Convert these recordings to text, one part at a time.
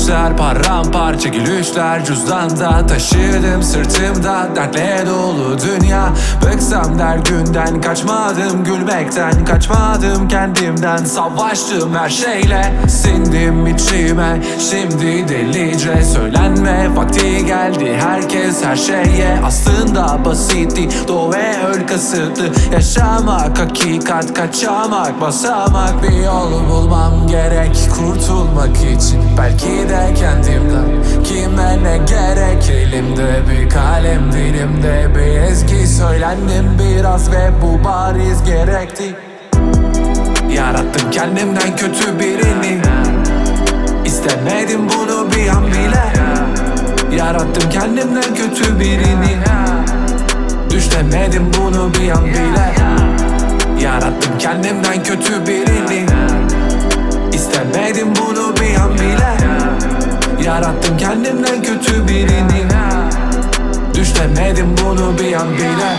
düşler, paramparça gülüşler. Cüzdanda taşıdım sırtımda dertle dolu dünya. Bıksam der günden, kaçmadım gülmekten, kaçmadım kendimden. Savaştım her şeyle, sindim içime. Şimdi delice söylenme vakti geldi. Herkes her şeye aslında basitti. Doğ ve öl kasıtlı yaşamak, hakikat kaçamak, basamak. Bir yol bulmam gerek kurtulmak için, belki de kendimden. Kime ne gerek, elimde bir kalem, dilimde bir ezgi. Söylendim biraz ve bu bariz gerekti. Yarattım kendimden kötü birini, İstemedim bunu bir an bile. Yarattım kendimden kötü birini, düşlemedim bunu bir an bile. Yarattım kendimden kötü birini, İstemedim bunu bir an bile. Yarattım kendimden kötü birini, düşlemedim bunu bir an bile.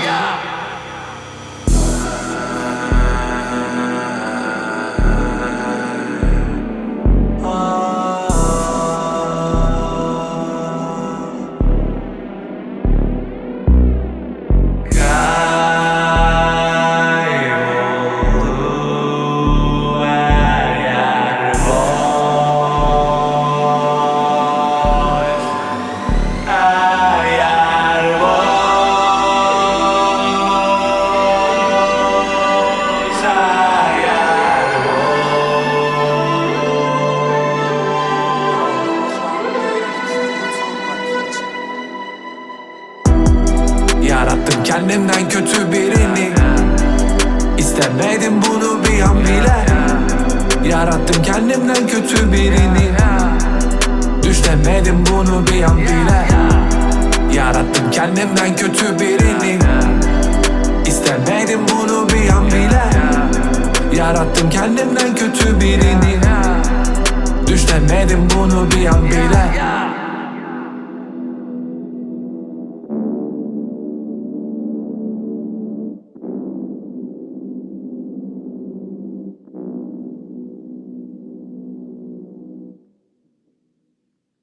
Yarattım kendimden kötü birini, İstemedim bunu bir an bile. Yarattım kendimden kötü birini, düşlemedim bunu bir an bile. Yarattım kendimden kötü birini, İstemedim bunu bir an bile. Yarattım kendimden kötü birini, düşlemedim bunu bir an bile.